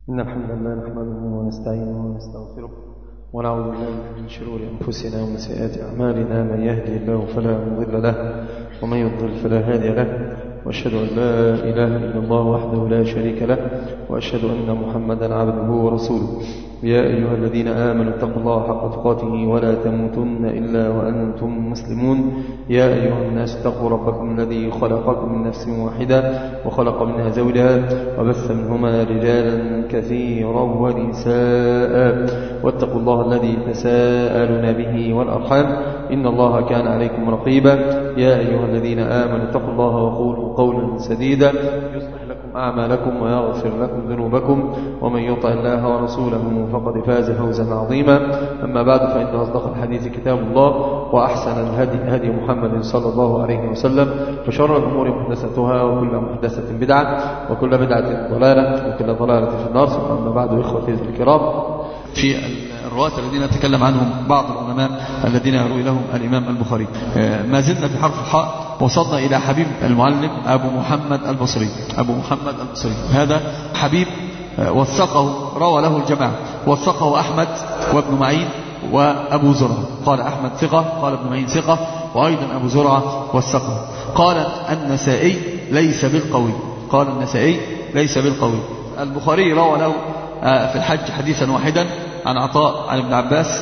إن الحمد لله نحمده ونستعينه ونستغفره ونعوذ بالله من شرور أنفسنا ومن سيئات أعمالنا. من يهدي الله فلا مضل له ومن يضلل فلا هادي له، وأشهد أن لا إله إلا الله وحده لا شريك له، وأشهد أن محمدا عبده ورسوله. يا أيها الذين آمنوا اتقوا الله حق تقاته ولا تموتن إلا وأنتم مسلمون. يا أيها الناس اتقوا ربكم الذي خلقكم من نفس واحدة وخلق منها زوجها وبث منهما رجالا كثيرا ونساء، واتقوا الله الذي تساءلون به والأرحام إن الله كان عليكم رقيبا. يا أيها الذين آمنوا اتقوا الله وقولوا قولا سديدا يصلح لكم أعمالكم ويغفر لكم ذنوبكم، ومن يطع الله ورسوله فقد فاز فوزا عظيما. أما بعد، فإن أصدق الحديث كتاب الله، وأحسن الهدي هدي محمد صلى الله عليه وسلم، وشر الأمور محدثتها، وكل محدثة بدعة، وكل بدعة ضلالة، وكل ضلالة في النار. ثم أما بعد، إخوتي الكرام، في الرواة الذين تكلم عنهم بعض العلماء الذين يروي لهم الإمام البخاري، ما زلنا في حرف الحاء، وصلنا إلى حبيب المعلم أبو محمد البصري. أبو محمد البصري هذا حبيب وثقه، روى له الجماعة، وثقه أحمد وابن معين وأبو زرعة. قال أحمد ثقة، قال ابن معين ثقة، وأيضا أبو زرعة وثقه. قال النسائي ليس بالقوي، قال النسائي ليس بالقوي. البخاري روى له في الحج حديثا واحدا عن عطاء عن ابن عباس،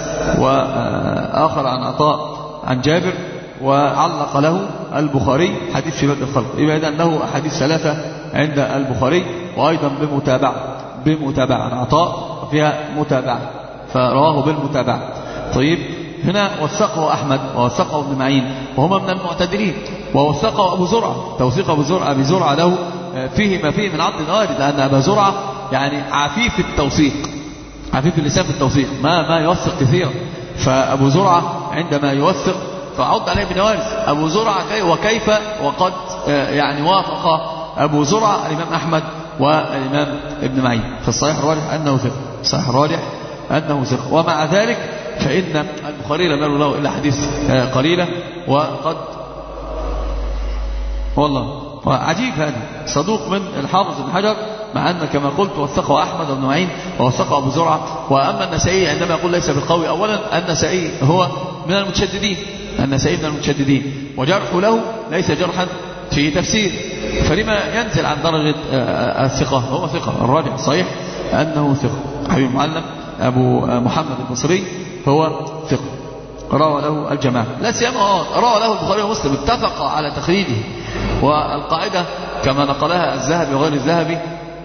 وآخر عن عطاء عن جابر، وعلق له البخاري حديث في بدء الخلق. يبقى أنه أحاديث ثلاثة عند البخاري، وأيضا بمتابعة عن عطاء وفيها متابعة، فرواه بالمتابعة. طيب، هنا وثقه أحمد ووثقه ابن معين، وهما من المعتدلين، ووثقه أبو زرعة. توثيق أبو زرعة له فيه ما فيه من عض النوارد، لأن أبا زرعة يعني عفيف التوثيق، عفيف اللسان في التوثيق، ما يوثق كثيرا. فأبو زرعة عندما يوثق فعض عليه بنوارد. أبو زرعة وكيف وقد يعني وافق أبو زرعة الإمام أحمد والإمام ابن معين. فالصحيح الراجح أنه ثقة، الصحيح الراجح أنه ثقة. ومع ذلك فإن البخاري لم يروي له إلا حديث قليلة، وقد والله عجيب هذا صدوق من الحافظ بن حجر، مع أن كما قلت وثقه أحمد بن معين ووثقه أبو زرعة. وأما النسائي عندما يقول ليس بالقوي، أولا النسائي هو من المتشددين، النسائي من المتشددين، وجرح له ليس جرحا في تفسير، فلما ينزل عن درجة الثقة؟ هو ثقة. الراجح الصحيح أنه ثقة. حبيب المعلم أبو محمد البصري هو ثقة، روى له الجماعة، لا سيما روى له البخاري ومسلم، اتفق على تخريجه. والقاعدة كما نقلها الذهبي وغير الذهبي،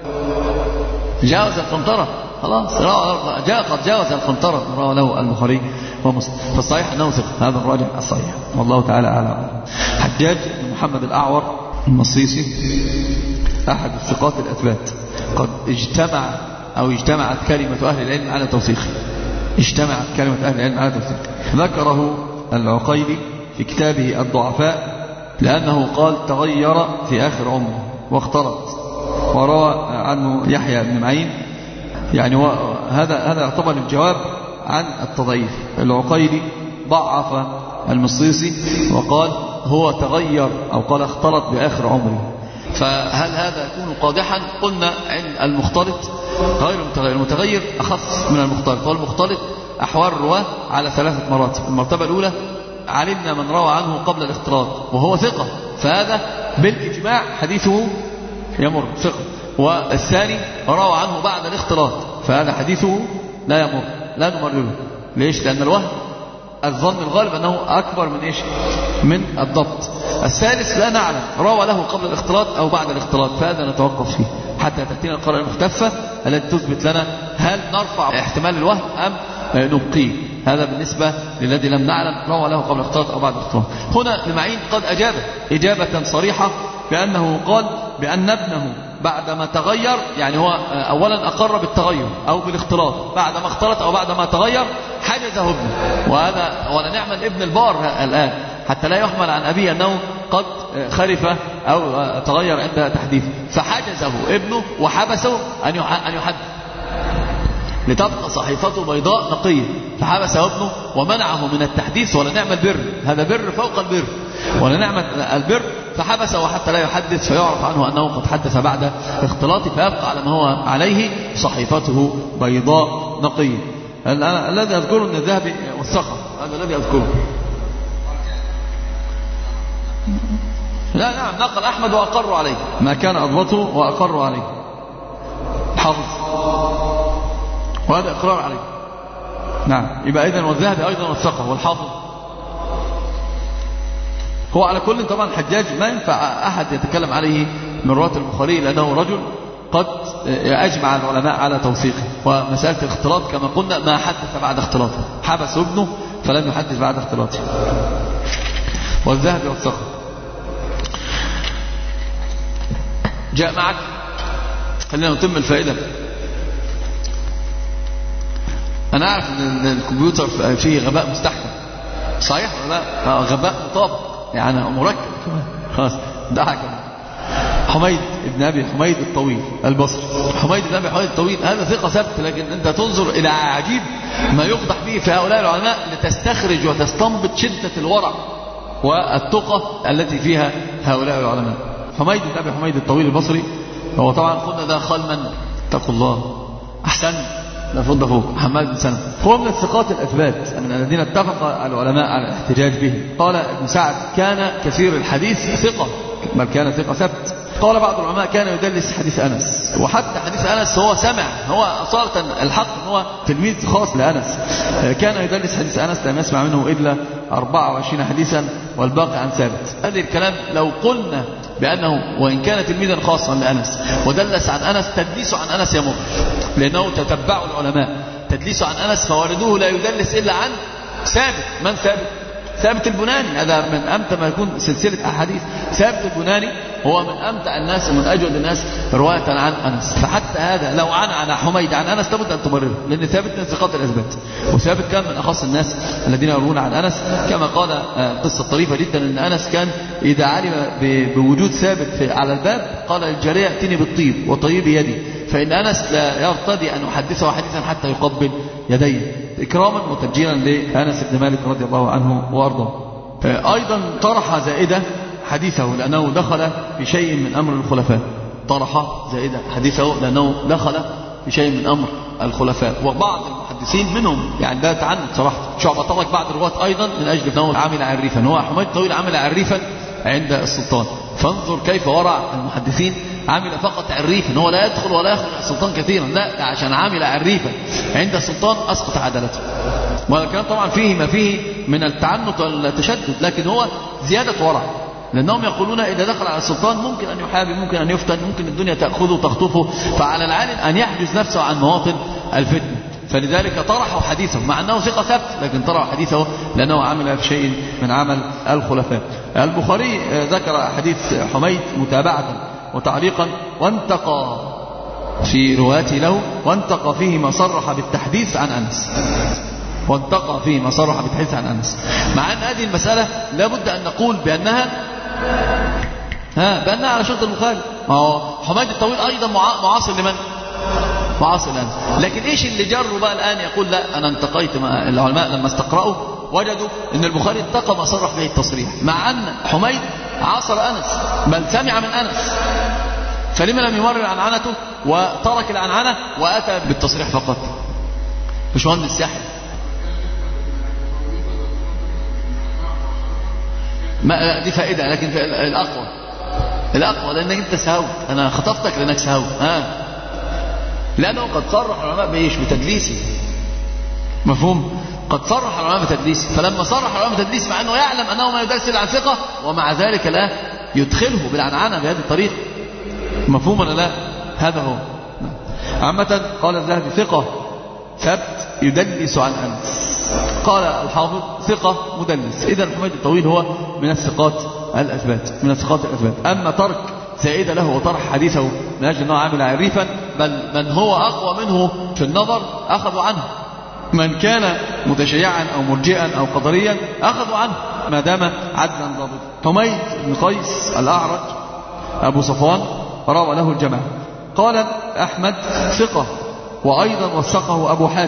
جاوز القنطرة، خلاص قد جاوز القنطرة، روى له البخاري ومسلم. فالصحيح أنه ثقة، هذا الراجح الصحيح، والله تعالى أعلم. حجاج بن محمد الأعور المصيصي أحد الثقات الأثبات، قد اجتمعت كلمة أهل العلم على توثيقه، اجتمعت كلمة أهل العلم على توثيقه. ذكره العقيلي في كتابه الضعفاء، لأنه قال تغير في آخر عمره واختلط. وروى عنه يحيى بن معين، يعني هذا يعتبر الجواب عن التضعيف. العقيلي ضعف المصيصي وقال هو تغير، أو قال اختلط بآخر عمره. فهل هذا يكون قادحا؟ قلنا عند المختلط غير المتغير، المتغير أخف من المختلط، والمختلط أحوال الرواه على 3 مراتب. المرتبة الأولى علمنا من روى عنه قبل الاختلاط وهو ثقة، فهذا بالإجماع حديثه يمر ثقة. والثاني روى عنه بعد الاختلاط، فهذا حديثه لا يمر، لا نمرره. ليش؟ لأن الوهم الظن الغالب أنه أكبر من إيش؟ من الضبط. الثالث لا نعلم روى له قبل الاختلاط أو بعد الاختلاط، فهذا نتوقف فيه حتى تأتينا القرائن المختفة التي تثبت لنا هل نرفع احتمال الوهم أم نبقيه. هذا بالنسبة للذي لم نعلم روى له قبل الاختلاط أو بعد الاختلاط. هنا المعين قد أجاب إجابة صريحة بأنه قال بأن ابنه بعدما تغير، يعني هو أولا أقر بالتغير أو بالاختلاط، بعدما اختلط أو بعدما تغير حجزه ابنه. وهذا ولا نعمل ابن البار الآن، حتى لا يحمل عن أبيه أنه قد خلف أو تغير عند تحديثه، فحجزه ابنه وحبسه أن يحدث لتبقى صحيفته بيضاء نقية، فحبسه ابنه ومنعه من التحديث. ولا نعمل بر، هذا بر فوق البر، ولا نعمل البر فحبسه حتى لا يحدث فيعرف عنه أنه قد حدث بعد اختلاطه، فيبقى على ما هو عليه صحيفته بيضاء نقية. الذي أذكره أن الذهبي والثقة، هذا الذي أذكره. لا نعم، نقل أحمد وأقر عليه ما كان أضبطه وأقر عليه حافظ، وهذا إقرار عليه. نعم، يبقى إذن والذهبي أيضا والثقة والحافظ. هو على كل طبعا الحجاج ما ينفع أحد يتكلم عليه من رواة البخاري، لأنه رجل قد أجمع العلماء على توثيقه. ومسألة الاختلاط كما قلنا ما حدث بعد اختلاطه، حبس ابنه فلم يحدث بعد اختلاطه. والذهبي والثقة. جاء معك، خلينا نتم الفائدة. أنا أعرف أن الكمبيوتر فيه غباء مستحكم، صحيح ولا لا؟ غباء مطابق يعني مركب كمان. خلاص دعك. حميد بن أبي حميد الطويل البصري. حميد بن أبي حميد الطويل هذا ثقة ثبت، لكن أنت تنظر إلى عجيب ما يقدح به في هؤلاء العلماء لتستخرج وتستنبط شدة الورع والتقى التي فيها هؤلاء العلماء. حميد بن أبي حميد الطويل البصري هو طبعا قلنا ده خلما، اتقوا الله، أحسن لا فض فوق، حماد بن سلمة. هو من الثقات الأثبات من الذين اتفق العلماء على الاحتجاج به. قال ابن سعد كان كثير الحديث ثقة، بل كان ثقة ثبت. قال بعض العلماء كان يدلس حديث أنس، وحتى حديث أنس هو سمع، هو أصالة الحق هو تلميذ خاص لأنس. كان يدلس حديث أنس لم يسمع منه إلا 24 حديثا والباقي عن ثابت. هذه الكلام لو قلنا بأنه وإن كان تلميذا خاصا لأنس ودلس عن أنس، تدليس عن أنس يمر، لأنه تتبع العلماء تدليس عن أنس فوالده لا يدلس إلا عن ثابت. من ثابت؟ ثابت البناني. هذا من أمتع ما يكون سلسلة أحاديث. ثابت البناني هو من أمتع الناس ومن أجود الناس رواية عن أنس. فحتى هذا لو عن حميد عن أنس لابد أن تبرره، لأن ثابت من ثقات الأثبات، وثابت كان من أخص الناس الذين يروون عن أنس. كما قال قصة طريفة جدا أن أنس كان إذا علم بوجود ثابت على الباب قال للجارية ائتني بالطيب وطيب يدي، فإن أنس لا يرتضي أن يحدثه حديثا حتى يقبل يديه إكراما وتبجيلا لأنس بن مالك رضي الله عنه وأرضاه. أيضا طرح زائدة حديثه لأنه دخل في شيء من أمر الخلفاء. طرح زائدة حديثه لأنه دخل في شيء من أمر الخلفاء. وبعض المحدثين منهم يعني ده تعنت صراحة شعبة طرق بعض الرواة أيضا من أجل أنه عمل عريفا. هو حميد طويل عمل عريفا عند السلطان، فانظر كيف ورع المحدثين. عمل فقط عريفا، هو لا يدخل ولا يخرج السلطان كثيرا، لا عشان عمل عريفا عند السلطان أسقط عدالته. وكان طبعا فيه ما فيه من التعنت والتشدد، لكن هو زيادة ورع، لأنهم يقولون إذا دخل على السلطان ممكن أن يحابي، ممكن أن يفتن، ممكن الدنيا تأخذه وتخطفه، فعلى العالم أن يحجز نفسه عن مواطن الفتنة. فلذلك طرحوا حديثه مع أنه ثقة ثبت، لكن طرحوا حديثه لأنه عمل في شيء من عمل الخلفاء. البخاري ذكر حديث حميد متابعة وتعليقا، وانتقى في رواته له، وانتقى فيه ما صرح بالتحديث عن أنس، وانتقى فيه ما صرح بالتحديث عن أنس. مع أن هذه المسألة لابد أن نقول بأنها على شرط البخاري. ما هو حميد الطويل أيضا معاصر لمن؟ معاصر لأنس. لكن إيش اللي جره بقى الآن يقول لا أنا انتقيت؟ العلماء لما استقرأوا وجدوا أن البخاري اتقى ما صرح به التصريح، مع أن حميد عاصر أنس بل سمع من أنس، فلما لم يمرر عنعنته وترك العنعنة وأتى بالتصريح فقط؟ مش مهندس يحيى ما دي فائدة، لكن الأقوى لأنك أنت سهوت، أنا خطفتك لأنك سهوت. لأنه قد صرح العلماء بإيش؟ بتدليسه. مفهوم؟ قد صرح العلماء بتدليسه، فلما صرح العلماء بتدليسه مع أنه يعلم أنه ما يدلس إلا عن ثقة، ومع ذلك لا يدخله بالعنعنة بهذه الطريقة. مفهوم ولا لا؟ هذا هو. عامة قال الذهبي ثقة ثبت يدلس عن أنس. قال الحافظ ثقة مدلس. إذا حميد الطويل هو من الثقات الأثبات، من الثقات الأثبات. أما ترك زائدة له وطرح حديثه من أجل أنه عامل عريفا، بل من هو أقوى منه في النظر أخذوا عنه. من كان متشيعا أو مرجئا أو قدريا أخذوا عنه ما دام عدلا ضابطا. حميد بن قيس الأعرج أبو صفوان روى له الجماعة. قال أحمد ثقة، وأيضا وثقه أبو حاتم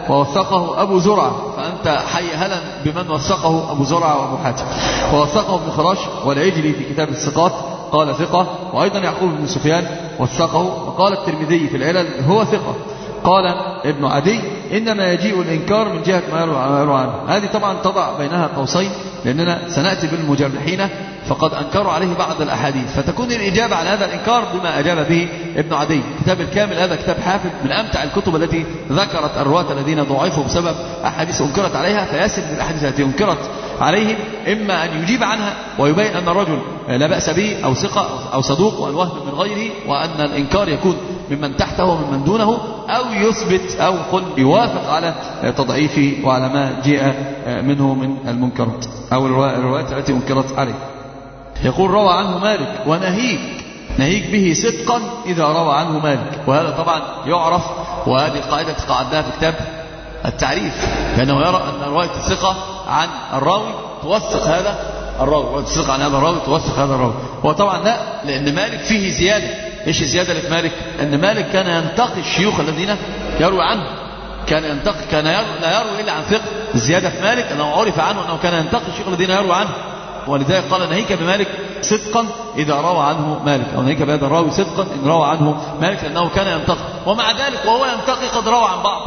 ووثقه أبو زرعة، فأنت حي هلا بمن وثقه أبو زرعة وأبو حاتم. ووثقه ابن خراش والعجلي في كتاب الثقات قال ثقة، وأيضا يعقوب بن سفيان وثقه، وقال الترمذي في العلل هو ثقة. قال ابن عدي إنما يجيء الإنكار من جهة ما يروى عنه. هذه طبعا تضع بينها قوسين، لأننا سنأتي بالمجرحين فقد أنكروا عليه بعض الأحاديث، فتكون الإجابة على هذا الإنكار بما أجاب به ابن عدي. كتاب الكامل هذا كتاب حافظ من أمتع الكتب التي ذكرت الرواة الذين ضعفوا بسبب أحاديث أنكرت عليها، فيسر من الأحاديث التي أنكرت عليهم إما أن يجيب عنها ويبين أن الرجل لا بأس به أو ثقة أو صدوق والوهم من غيره، وأن الإنكار يكون ممن تحته ومن دونه، أو يثبت أو قل يوافق على تضعيفه وعلى ما جاء منه من المنكرات أو الروايات التي أنكرت عليه. يقول روى عنه مالك نهيك به صدقا إذا روى عنه مالك. وهذا طبعا يعرف، وهذه قاعدة قعدناها في كتاب التعريف، لأنه يرى أن رواية الثقة عن الراوي توثق هذا الراوي، رواية الثقة عن هذا الراوي توثق هذا الراوي. وطبعا لا، لأن مالك فيه زيادة. إيش الزيادة اللي في مالك؟ أن مالك كان ينتقي الشيوخ الذين يروي عنه، كان لا يروي إلا عن ثقة. الزيادة في مالك أنه عرف عنه أنه كان ينتقي الشيوخ الذين يروي عنه، ولذلك قال نهيك بمالك صدقا إذا روى عنه مالك، أو نهيك بهذا الراوي صدقا إن روى عنه مالك، لأنه كان ينتقي. ومع ذلك وهو ينتقي قد روى عن بعض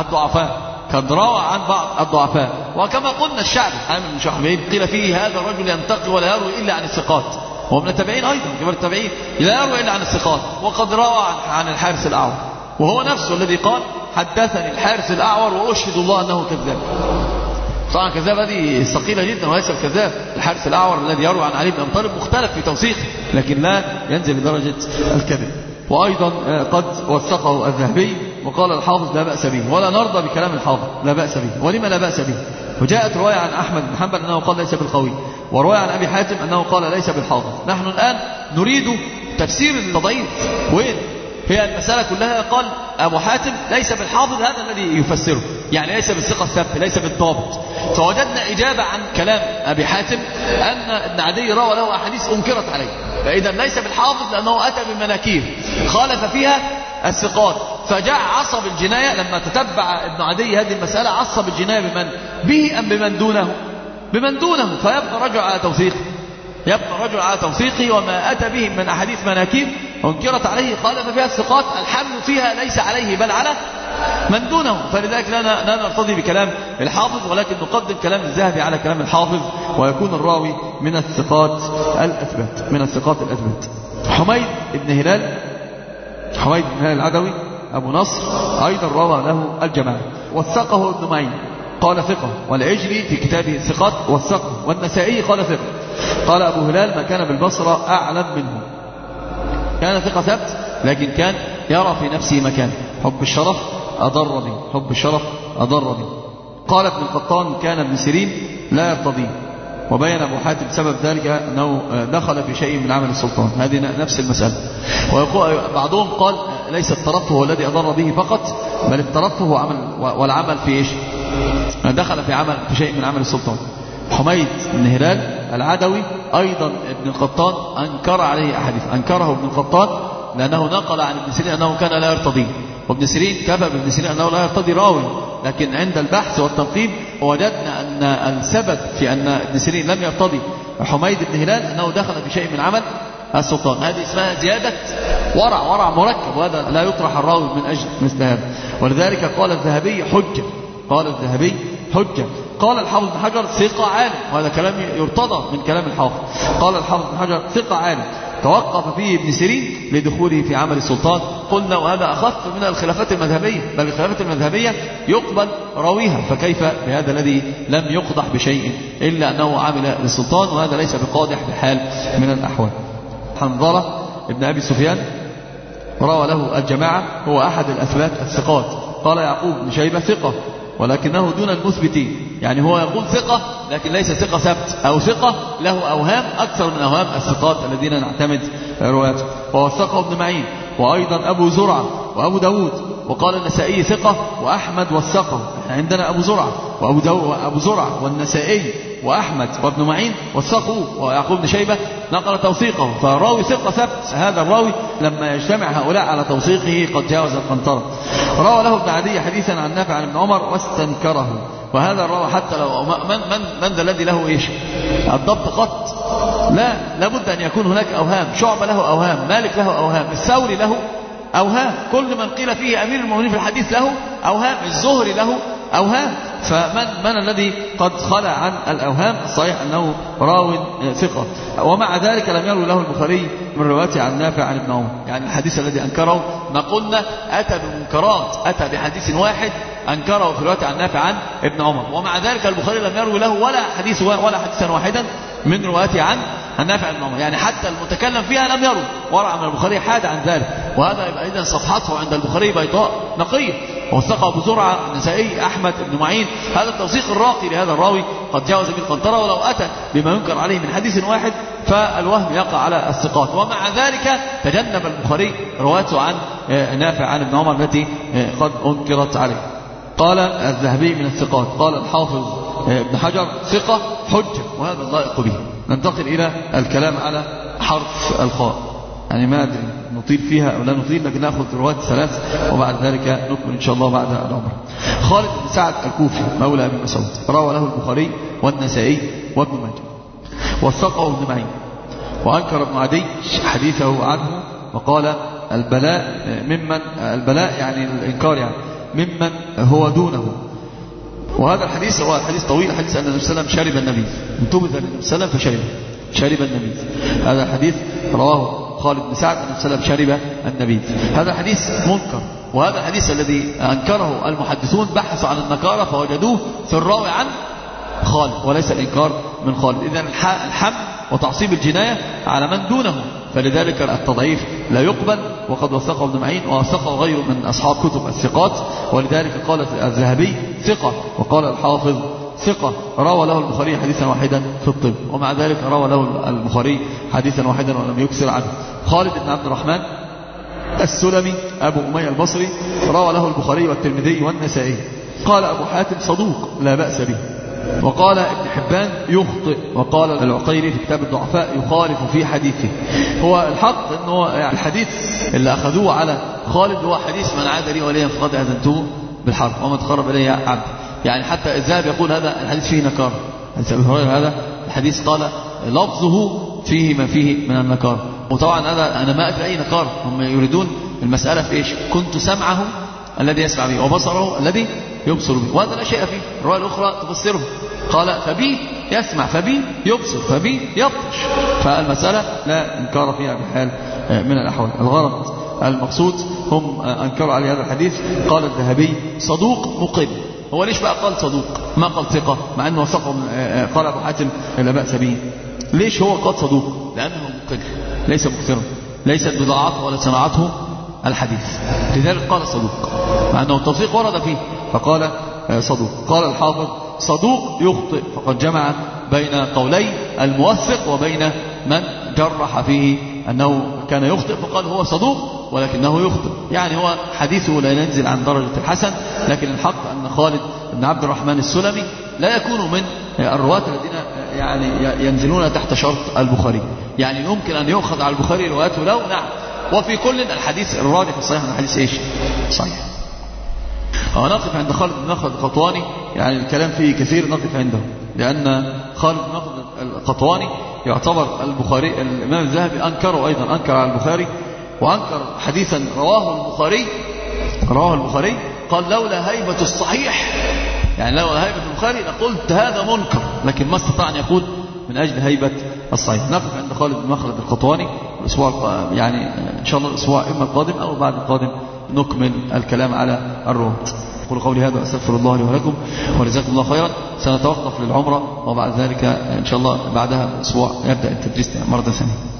الضعفاء، وكما قلنا الشعبي عامر بن شحبين قيل فيه هذا الرجل ينتقي ولا يروي إلا عن الثقات، هو من التابعين أيضا كبار التابعين، لا يروي إلا عن الثقات، وقد روى عن الحارث الأعور، وهو نفسه الذي قال حدثني الحارث الأعور وأشهد الله أنه كذاب. طبعا كذاب هذه ثقيلة جدا، وليس الكذاب الحارث الأعور الذي يروي عن علي بن أبي طالب مختلف في توثيقه، لكن لا ينزل لدرجة الكذب. وأيضا قد وثقه الذهبي وقال الحافظ لا بأس به، ولا نرضى بكلام الحافظ لا بأس به. ولما لا بأس به؟ وجاءت رواية عن أحمد بن حنبل أنه قال ليس بالقوي، ورواية عن أبي حاتم أنه قال ليس بالحافظ. نحن الآن نريد تفسير التضعيف، وين هي المسألة كلها؟ قال أبو حاتم ليس بالحافظ، هذا الذي يفسره، يعني ليس بالثقة الثابت، ليس بالضابط. فوجدنا إجابة عن كلام أبي حاتم أن ابن عدي روى له أحاديث أنكرت عليه، فإذا ليس بالحافظ لأنه أتى بمناكير خالف فيها الثقات، فجاء عصب الجناية. لما تتبع ابن عدي هذه المسألة عصب الجناية بمن به أم بمن دونه، فيبقى رجل على توثيقه، وما أتى به من أحاديث مناكير أنكرت عليه خالف فيها الثقات، الحمل فيها ليس عليه بل على من دونه. فلذلك لا نرتضي بكلام الحافظ، ولكن نقدم كلام الذهبي على كلام الحافظ، ويكون الراوي من الثقات الأثبات. حميد بن هلال العدوي أبو نصر أيضا روى له الجماعة، وثقه ابن معين قال ثقة، والعجلي في كتابه الثقات وثقه، والنسائي قال ثقة. قال أبو هلال ما كان بالبصرة أعلم منه، كان ثقة ثبت، لكن كان يرى في نفسه مكان، حب الشرف أضر به. قال ابن القطان كان ابن سيرين لا يرتضيه، وبين أبو حاتم سبب ذلك أنه دخل في شيء من عمل السلطان، هذه نفس المسألة. بعضهم قال ليس الترفه هو الذي أضر به فقط، بل الترفه والعمل في إيش؟ دخل في شيء من عمل السلطان. حميد بن هلال العدوي أيضا ابن القطان أنكر عليه أحاديث، أنكره ابن القطان لأنه نقل عن ابن سيرين أنه كان لا يرتضيه، وابن سيرين كفى بابن سيرين أنه لا يرتضي راوي، لكن عند البحث والتنقيب وجدنا أن السبب في أن ابن سيرين لم يرتضي حميد بن هلال أنه دخل في شيء من عمل السلطان. هذه اسمها زيادة ورع مركب، وهذا لا يطرح الراوي من أجل مثل هذا. ولذلك قال الذهبي حجة. قال الحافظ بن حجر ثقة عالم، وهذا كلام يرتضى من كلام الحافظ. قال الحافظ بن حجر ثقة عالم توقف فيه ابن سيرين لدخوله في عمل السلطان. قلنا وهذا أخف من الخلافات المذهبية، بل الخلافات المذهبية يقبل راويها، فكيف بهذا الذي لم يقدح بشيء إلا أنه عمل للسلطان، وهذا ليس بقادح بحال من الأحوال. حنظلة ابن أبي سفيان روى له الجماعة، هو أحد الأثبات الثقات. قال يعقوب بن شيبة ثقة ولكنه دون المثبتين، يعني هو يقول ثقة لكن ليس ثقة ثبت، أو ثقة له أوهام أكثر من أوهام الثقات الذين نعتمد روايته. ووثقه ابن معين، وأيضا أبو زرعة وأبو داود. وقال النسائي ثقة، وأحمد وثقه، عندنا أبو زرعة وأبو زرعة والنسائي وأحمد وابن معين وثقوا، ويعقوب بن شيبة نقل توثيقه، فالراوي ثقة ثبت. هذا الراوي لما يجتمع هؤلاء على توثيقه قد جاوز القنطرة. روى له ابن عدي حديثا عن نافع عن ابن عمر واستنكره، وهذا الراوي حتى لو من ذا الذي له ايش الضبط قط؟ لا، لابد أن يكون هناك أوهام. شعبة له أوهام، مالك له أوهام، الثوري له أوهام، كل من قيل فيه أمير المؤمنين في الحديث له أوهام، الزهري له أوهام. فمن الذي قد خلع عن الأوهام؟ الصحيح أنه راو ثقة. ومع ذلك لم يروي له البخاري من روايته عن نافع عن ابن عمر. يعني الحديث الذي أنكره ما قلنا أتى بمنكرات، أتى بحديث واحد أنكره في روايته عن نافع عن ابن عمر، ومع ذلك البخاري لم يروي له ولا حديثا واحدا من روايته عن نافع عن ابن عمر. يعني حتى المتكلم فيها لم يروي، ورع من البخاري حاد عن ذلك. وهذا يبقى إذن صفحته عند البخاري بيضاء نقية. وثق أبو زرعة النسائي أحمد بن معين. هذا التوثيق الراقي لهذا الراوي قد جاوز به القنطرة، ولو أتى بما ينكر عليه من حديث واحد فالوهم يقع على الثقات. ومع ذلك تجنب البخاري روايته عن نافع عن ابن عمر التي قد أنكرت عليه. قال الذهبي من الثقات. قال الحافظ ابن حجر ثقة حجة، وهذا اللائق به. ننتقل إلى الكلام على حرف الخاء. يعني ما أدري نطيل فيها أو لا نطيل، لكن نأخذ رواية ثلاث وبعد ذلك نكمل إن شاء الله بعد العمر. خالد بن سعد الكوفي مولى أبي مسعود، روى له البخاري والنسائي وابن ماجه، وثقه ابن معين، وأنكر ابن عدي حديثه عنه وقال البلاء يعني الإنكار، يعني ممن هو دونه. وهذا الحديث هو الحديث طويل، حديث أن النبي صلى الله عليه وسلم شرب النبيذ، انتبذ للنبي صلى الله عليه وسلم فشرب النبيذ. هذا الحديث رواه خالد بن سعد أن النبي صلى الله عليه وسلم شرب النبيذ. هذا حديث منكر، وهذا الحديث الذي أنكره المحدثون بحثوا عن النكارة فوجدوه في الراوي عن خالد وليس الإنكار من خالد. إذن الحمل وتعصيب الجناية على من دونه، فلذلك التضعيف لا يقبل. وقد وثقه ابن معين ووثقه غيره من أصحاب كتب الثقات، ولذلك قال الذهبي ثقة، وقال الحافظ ثقة. روى له البخاري حديثا واحدا في الطب، ومع ذلك روى له البخاري حديثا واحدا ولم يكثر عنه. خالد بن عبد الرحمن السلمي أبو أمية البصري، روى له البخاري والترمذي والنسائي. قال أبو حاتم صدوق لا بأس به، وقال ابن حبان يخطئ، وقال العقيري في كتاب الضعفاء يخالف في حديثه. هو الحق أنه الحديث اللي أخذوه على خالد هو حديث من عاد لي وليا فقد أذنته بالحرب وما تقرب إلي عبد. يعني حتى الذهبي يقول هذا الحديث فيه نكار. هذا الحديث قال لفظه فيه ما فيه من النكار. وطبعا هذا أنا ما أدري أي نكار، هم يريدون المسألة في إيش؟ كنت سمعه الذي يسمع به وبصره الذي يبصر به، وهذا لا شيء فيه. الرواية الأخرى تفسره، قال فبي يسمع فبي يبصر فبي يبطش. فالمسألة لا إنكار فيها بحال من الأحوال. الغرض المقصود هم أنكروا على هذا الحديث. قال الذهبي صدوق مقل. هو ليش بقى قال صدوق ما قال ثقة، مع أنه وثقه؟ قال أبو حاتم لا بأس به. ليش هو قال صدوق؟ لأنه مقل ليس مكثرا، ليست بضاعته ولا صناعته الحديث، لذلك قال صدوق، مع أنه التوثيق ورد فيه فقال صدوق. قال الحافظ صدوق يخطئ، فقد جمع بين قولي الموثق وبين من جرح فيه أنه كان يخطئ، فقال هو صدوق ولكنه يخطئ. يعني هو حديثه لا ينزل عن درجة الحسن، لكن الحق أن خالد بن عبد الرحمن السلمي لا يكون من الرواة الذين يعني ينزلون تحت شرط البخاري. يعني يمكن أن يؤخذ على البخاري روايته له، نعم، وفي كل الحديث الراجح الصحيح من الحديث إيش؟ صحيح. نقف عند خالد بن مخلد القطواني، يعني الكلام فيه كثير، نقف عنده، لأن خالد بن مخلد القطواني يعتبر البخاري الإمام الذهبي أنكره أيضا، أنكر على البخاري، وأنكر حديثا رواه البخاري قال لولا هيبة الصحيح، يعني لولا هيبة البخاري لقلت هذا منكر، لكن ما استطاع أن يقول من أجل هيبة الصحيح. نقف عند خالد بن مخلد القطواني الأسبوع، يعني إن شاء الله الأسبوع إما القادم أو بعد القادم نكمل الكلام على الرواة. أقول قولي هذا وأستغفر الله لي ولكم وجزاكم الله خيرا. سنتوقف للعمرة، وبعد ذلك إن شاء الله بعدها أسبوع يبدأ التدريس مرة ثانية.